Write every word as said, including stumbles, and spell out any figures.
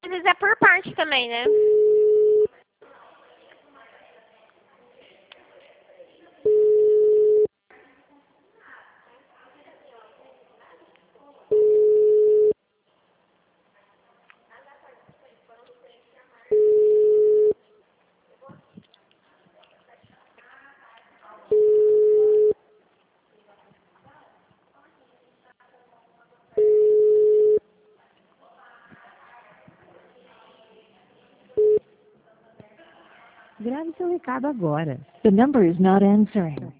Às vezes é por parte também, né? Grave seu recado agora. The number is not answering.